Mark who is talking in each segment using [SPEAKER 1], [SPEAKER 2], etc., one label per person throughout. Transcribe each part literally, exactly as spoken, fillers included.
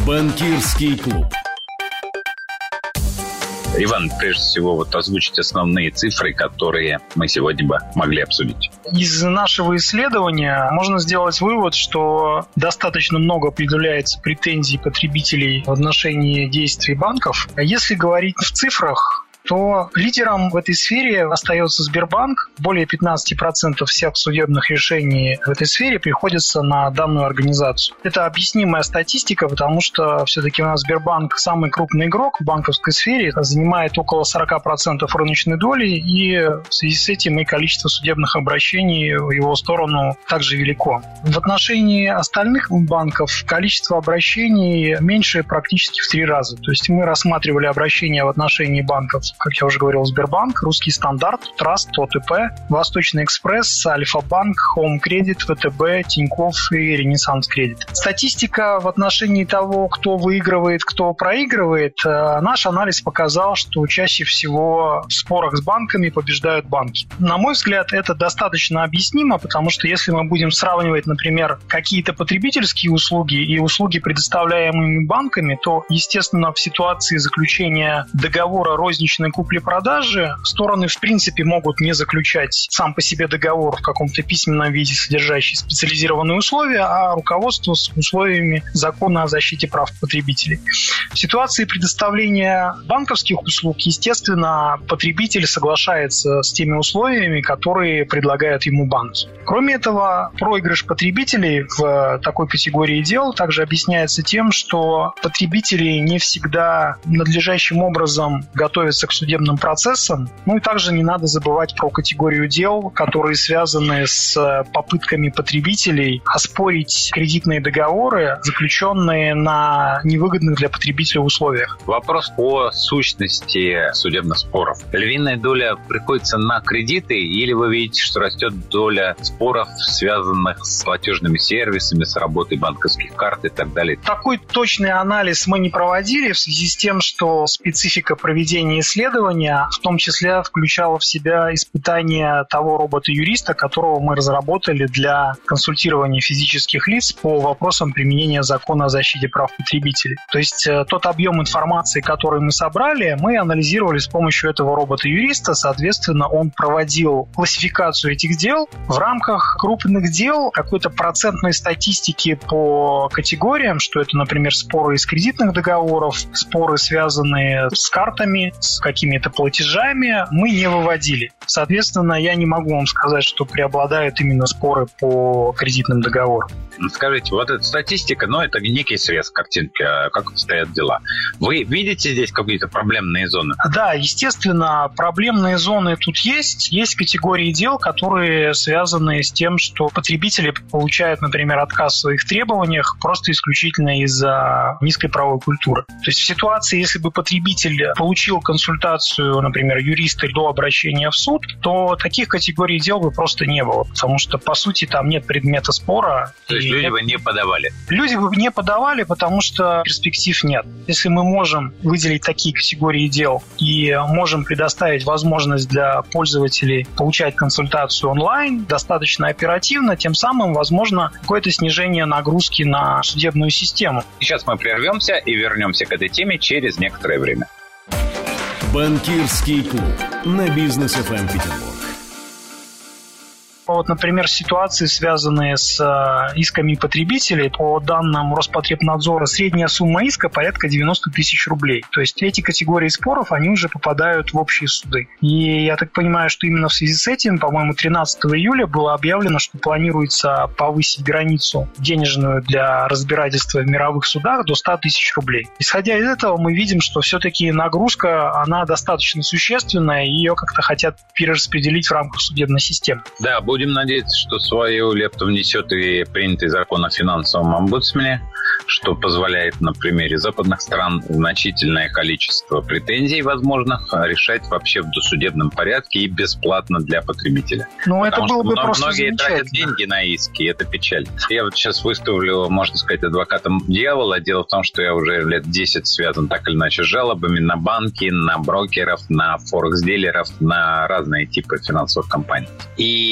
[SPEAKER 1] Банкирский клуб.
[SPEAKER 2] Иван, прежде всего, вот озвучить основные цифры, которые мы сегодня бы могли обсудить.
[SPEAKER 3] Из нашего исследования можно сделать вывод, что достаточно много предъявляется претензий потребителей в отношении действий банков. Если говорить в цифрах, то лидером в этой сфере остается Сбербанк. Более пятнадцать процентов всех судебных решений в этой сфере приходится на данную организацию. Это объяснимая статистика, потому что все-таки у нас Сбербанк самый крупный игрок в банковской сфере, занимает около сорок процентов рыночной доли, и в связи с этим и количество судебных обращений в его сторону также велико. В отношении остальных банков количество обращений меньше практически в три раза. То есть мы рассматривали обращения в отношении банков, как я уже говорил, Сбербанк, Русский стандарт, Траст, ОТП, Восточный экспресс, Альфа-банк, Хоум Кредит, ВТБ, Тинькофф и Ренессанс Кредит. Статистика в отношении того, кто выигрывает, кто проигрывает, наш анализ показал, что чаще всего в спорах с банками побеждают банки. На мой взгляд, это достаточно объяснимо, потому что если мы будем сравнивать, например, какие-то потребительские услуги и услуги, предоставляемые банками, то, естественно, в ситуации заключения договора розничной купли-продажи стороны в принципе могут не заключать сам по себе договор в каком-то письменном виде, содержащий специализированные условия, а руководство с условиями закона о защите прав потребителей. В ситуации предоставления банковских услуг, естественно, потребитель соглашается с теми условиями, которые предлагают ему банки. Кроме этого, проигрыш потребителей в такой категории дел также объясняется тем, что потребители не всегда надлежащим образом готовятся к судебным процессам. Ну и также не надо забывать про категорию дел, которые связаны с попытками потребителей оспорить кредитные договоры, заключенные на невыгодных для потребителя условиях.
[SPEAKER 2] Вопрос о сущности судебных споров. Львиная доля приходится на кредиты, или вы видите, что растет доля споров, связанных с платежными сервисами, с работой банковских карт и так далее?
[SPEAKER 3] Такой точный анализ мы не проводили в связи с тем, что специфика проведения исследования в том числе включало в себя испытание того робота-юриста, которого мы разработали для консультирования физических лиц по вопросам применения закона о защите прав потребителей. То есть тот объем информации, который мы собрали, мы анализировали с помощью этого робота-юриста. Соответственно, он проводил классификацию этих дел. В рамках крупных дел какой-то процентной статистики по категориям, что это, например, споры из кредитных договоров, споры, связанные с картами, с какими-то платежами, мы не выводили. Соответственно, я не могу вам сказать, что преобладают именно споры по кредитным договорам.
[SPEAKER 2] Скажите, вот эта статистика, ну, это некий срез картинки, как обстоят дела. Вы видите здесь какие-то проблемные зоны?
[SPEAKER 3] Да, естественно, проблемные зоны тут есть. Есть категории дел, которые связаны с тем, что потребители получают, например, отказ в своих требованиях просто исключительно из-за низкой правовой культуры. То есть в ситуации, если бы потребитель получил консультацию, например, юриста до обращения в суд, то таких категорий дел бы просто не было, потому что, по сути, там нет предмета спора.
[SPEAKER 2] То есть люди бы не подавали?
[SPEAKER 3] Люди бы не подавали, потому что перспектив нет. Если мы можем выделить такие категории дел и можем предоставить возможность для пользователей получать консультацию онлайн достаточно оперативно, тем самым возможно какое-то снижение нагрузки на судебную систему.
[SPEAKER 2] Сейчас мы прервемся и вернемся к этой теме через некоторое время.
[SPEAKER 1] Банкирский клуб на Бизнес эф эм Петербург.
[SPEAKER 3] Вот, например, ситуации, связанные с исками потребителей, по данным Роспотребнадзора, средняя сумма иска порядка девяносто тысяч рублей. То есть эти категории споров, они уже попадают в общие суды. И я так понимаю, что именно в связи с этим, по-моему, тринадцатого июля было объявлено, что планируется повысить границу денежную для разбирательства в мировых судах до ста тысяч рублей. Исходя из этого, мы видим, что все-таки нагрузка, она достаточно существенная, и ее как-то хотят перераспределить в рамках судебной системы.
[SPEAKER 2] Да, будем надеяться, что свою лепту внесет и принятый закон о финансовом омбудсмене, что позволяет на примере западных стран значительное количество претензий возможных решать вообще в досудебном порядке и бесплатно для потребителя.
[SPEAKER 3] Ну, это было бы просто
[SPEAKER 2] многие тратят деньги на иски, это печаль. Я вот сейчас выступлю, можно сказать, адвокатом дьявола. Дело в том, что я уже лет десять связан так или иначе с жалобами на банки, на брокеров, на форекс-дилеров, на разные типы финансовых компаний. И изначально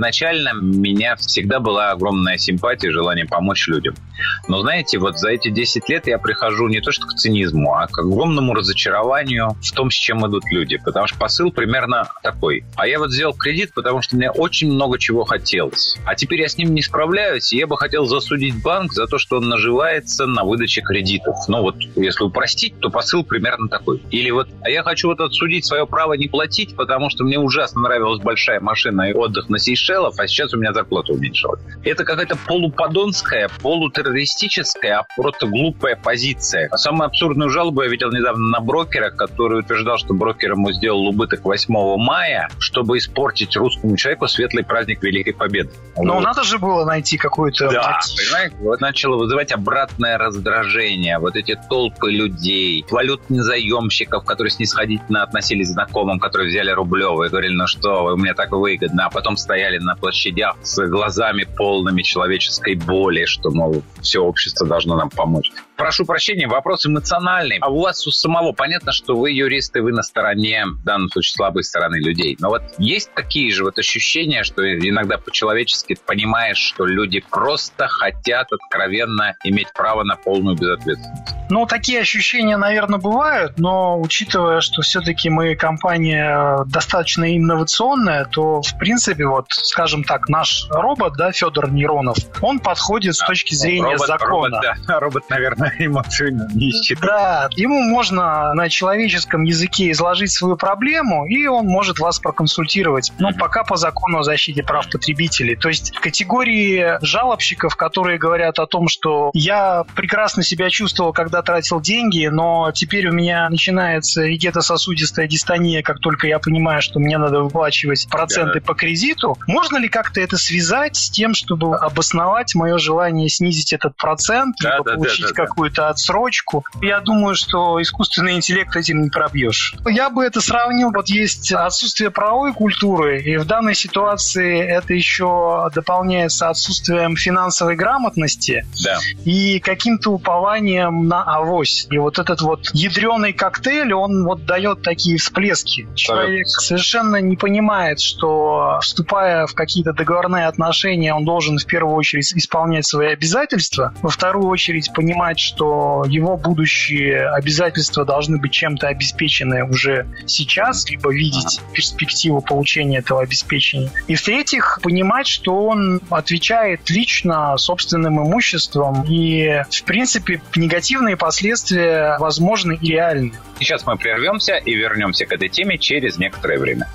[SPEAKER 2] изначально у меня всегда была огромная симпатия, желание помочь людям. Но, знаете, вот за эти десять лет я прихожу не то что к цинизму, а к огромному разочарованию в том, с чем идут люди. Потому что посыл примерно такой. А я вот взял кредит, потому что мне очень много чего хотелось. А теперь я с ним не справляюсь, и я бы хотел засудить банк за то, что он наживается на выдаче кредитов. Ну вот, если упростить, то посыл примерно такой. Или вот, а я хочу вот отсудить свое право не платить, потому что мне ужасно нравилась большая машина и отдых на Сейшелах, а сейчас у меня зарплата уменьшилась. Это какая-то полуподонская, полутеррористическая, а просто глупая позиция. Самую абсурдную жалобу я видел недавно на брокера, который утверждал, что брокер ему сделал убыток восьмого мая, чтобы испортить русскому человеку светлый праздник Великой Победы.
[SPEAKER 3] Но
[SPEAKER 2] вот.
[SPEAKER 3] Надо же было найти какую-то...
[SPEAKER 2] Да, понимаете, вот начало вызывать обратное раздражение. Вот эти толпы людей, валютных заемщиков, которые снисходительно относились к знакомым, которые взяли рублевые, говорили, ну что вы, мне так выгодно, а потом стояли на площадях с глазами полными человеческой боли, что, мол, все общество должно нам помочь. Прошу прощения, вопрос эмоциональный. А у вас у самого понятно, что вы юристы, вы на стороне, в данном случае, слабой стороны людей. Но вот есть такие же вот ощущения, что иногда по-человечески понимаешь, что люди просто хотят откровенно иметь право на полную безответственность?
[SPEAKER 3] Ну, такие ощущения, наверное, бывают, но учитывая, что все-таки мы компания достаточно инновационная, то, в принципе, вот, скажем так, наш робот, да, Федор Нейронов, он подходит с точки зрения
[SPEAKER 2] робот,
[SPEAKER 3] закона.
[SPEAKER 2] Робот, да, робот, наверное, эмоций не ищет.
[SPEAKER 3] Да, ему можно на человеческом языке изложить свою проблему, и он может вас проконсультировать. Но mm-hmm. пока по закону о защите прав потребителей. То есть категории жалобщиков, которые говорят о том, что я прекрасно себя чувствовал, когда тратил деньги, но теперь у меня начинается вегетососудистая дистония, как только я понимаю, что мне надо выплачивать проценты yeah. по кредиту. Можно ли как-то это связать с тем, чтобы обосновать мое желание снизить этот процент,
[SPEAKER 2] да,
[SPEAKER 3] либо
[SPEAKER 2] да,
[SPEAKER 3] получить
[SPEAKER 2] да, да,
[SPEAKER 3] какую-то да. отсрочку? Я думаю, что искусственный интеллект этим не пробьешь. Я бы это сравнил, вот есть отсутствие правовой культуры, и в данной ситуации это еще дополняется отсутствием финансовой грамотности
[SPEAKER 2] да.
[SPEAKER 3] и каким-то упованием на авось. И вот этот вот ядреный коктейль, он вот дает такие всплески. Человек совершенно не понимает, что, вступая в какие-то договорные отношения, он должен в первую очередь исполнять свои обязательства, во вторую очередь понимать, что его будущие обязательства должны быть чем-то обеспечены уже сейчас, либо видеть перспективу получения этого обеспечения. И в-третьих, понимать, что он отвечает лично собственным имуществом, и, в принципе, негативные последствия возможны и реальны.
[SPEAKER 2] Сейчас мы прервемся и вернемся к этой теме через некоторое время.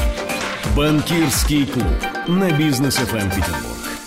[SPEAKER 1] Банкирский клуб на Бизнес эф эм Петербург.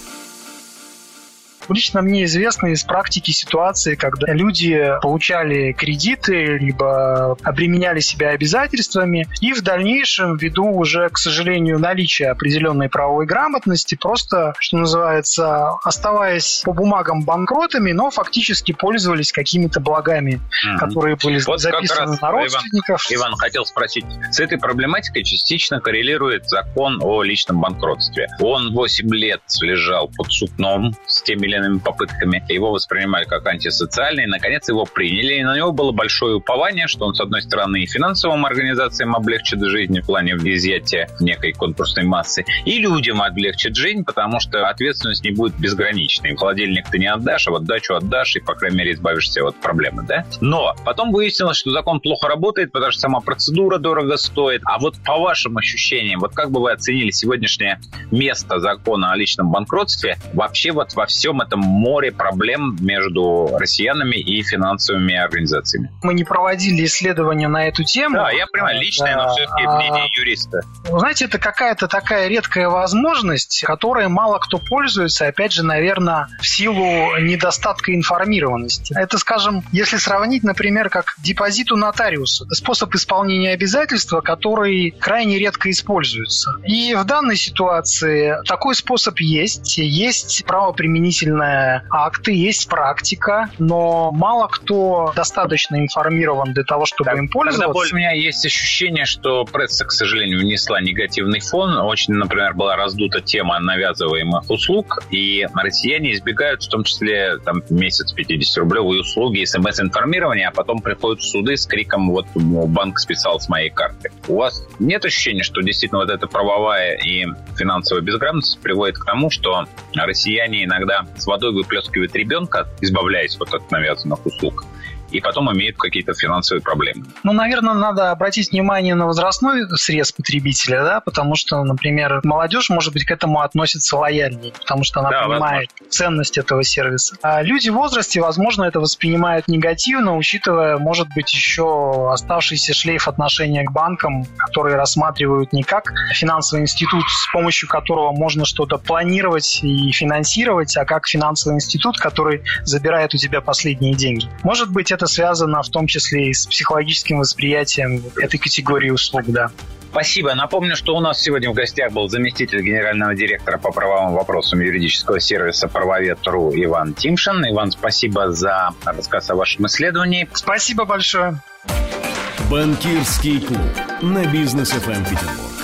[SPEAKER 3] Лично мне известно из практики ситуации, когда люди получали кредиты, либо обременяли себя обязательствами, и в дальнейшем, ввиду уже, к сожалению, наличия определенной правовой грамотности, просто, что называется, оставаясь по бумагам банкротами, но фактически пользовались какими-то благами, mm-hmm. которые были вот записаны на родственников.
[SPEAKER 2] Иван, Иван хотел спросить, с этой проблематикой частично коррелирует закон о личном банкротстве. Он восемь лет лежал под сукном с теми или иными попытками. Его воспринимали как антисоциальный. И, наконец, его приняли. И на него было большое упование, что он, с одной стороны, и финансовым организациям облегчит жизнь в плане изъятия некой конкурсной массы, и людям облегчит жизнь, потому что ответственность не будет безграничной. Холодильник ты не отдашь, а вот дачу отдашь, и, по крайней мере, избавишься от проблемы, да? Но потом выяснилось, что закон плохо работает, потому что сама процедура дорого стоит. А вот по вашим ощущениям, вот как бы вы оценили сегодняшнее место закона о личном банкротстве вообще вот во всем этом море проблем между россиянами и финансовыми организациями?
[SPEAKER 3] Мы не проводили исследования на эту тему.
[SPEAKER 2] Да, я понимаю, личное, да, но все-таки а... мнение юриста.
[SPEAKER 3] Вы знаете, это какая-то такая редкая возможность, которой мало кто пользуется, опять же, наверное, в силу недостатка информированности. Это, скажем, если сравнить, например, как депозит у нотариуса. Это способ исполнения обязательства, который крайне редко используется. И в данной ситуации такой способ есть. Есть правоприменительное законодательные акты, есть практика, но мало кто достаточно информирован для того, чтобы
[SPEAKER 2] так,
[SPEAKER 3] им пользоваться.
[SPEAKER 2] У меня есть ощущение, что пресса, к сожалению, внесла негативный фон. Очень, например, была раздута тема навязываемых услуг, и россияне избегают, в том числе, там, месяц пятидесятирублевые услуги, смс-информирования, а потом приходят в суды с криком «вот банк списал с моей карты». У вас нет ощущения, что действительно вот эта правовая и финансовая безграмотность приводит к тому, что россияне иногда с водой выплескивают ребенка, избавляясь вот от навязанных услуг, и потом имеют какие-то финансовые проблемы?
[SPEAKER 3] Ну, наверное, надо обратить внимание на возрастной срез потребителя, да, потому что, например, молодежь, может быть, к этому относится лояльнее, потому что она да, понимает возможно. ценность этого сервиса. А люди в возрасте, возможно, это воспринимают негативно, учитывая, может быть, еще оставшийся шлейф отношения к банкам, которые рассматривают не как финансовый институт, с помощью которого можно что-то планировать и финансировать, а как финансовый институт, который забирает у тебя последние деньги. Может быть, это связано в том числе и с психологическим восприятием этой категории услуг, да.
[SPEAKER 2] Спасибо. Напомню, что у нас сегодня в гостях был заместитель генерального директора по правовым вопросам юридического сервиса «Правовед.ру» Иван Тимшин. Иван, спасибо за рассказ о вашем исследовании.
[SPEAKER 3] Спасибо большое.
[SPEAKER 1] Банкирский клуб на Бизнес эф эм Петербург.